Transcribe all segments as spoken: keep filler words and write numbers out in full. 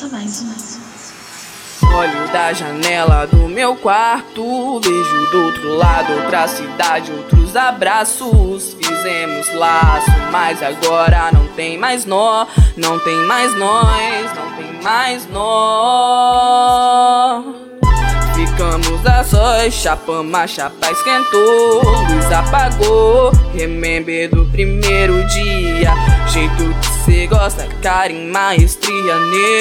mais. Olho da janela do meu quarto, vejo do outro lado outra cidade, outros abraços. Fizemos laço, mas agora não tem mais nó, não tem mais nós, não tem mais nó. Ficamos a sós, chapamos, a chapa esquentou, luz apagou. Remember do primeiro dia, jeito que cê gosta, carinho, maestria,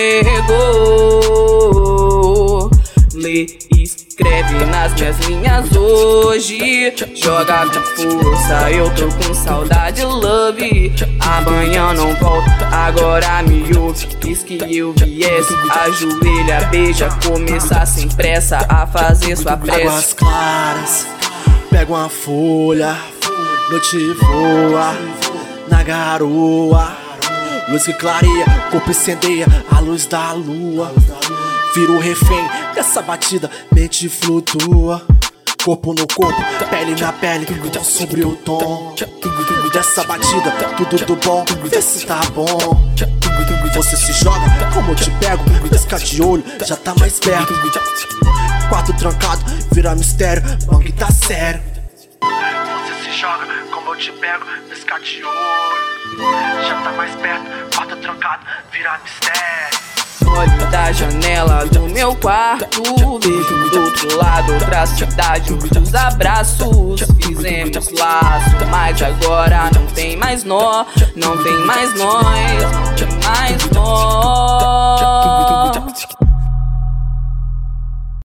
nego. Lê, escreve nas minhas linhas hoje, joga com força, eu tô com saudade, love. Amanhã não volto, agora me ouve. Quis que eu viesse, ajoelha, beija, começar sem pressa a fazer sua prece. Águas claras, pega uma folha, noite voa na garoa. Luz que clareia, corpo incendeia, a luz da lua. Vira o refém dessa batida, mente flutua. Corpo no corpo, pele na pele, tão sobre o tom dessa batida, tudo do bom, vê se tá bom. Você se joga, como eu te pego, pisca de olho, já tá mais perto. Quarto trancado, vira mistério, bang tá sério. Você se joga, como eu te pego, pisca de olho, já tá mais perto. Quarto trancado, vira mistério. Olho da janela do meu quarto, vejo do outro lado outra cidade, outros abraços. Fizemos laço, mas agora não tem mais nó, não tem mais nós, não tem mais nó.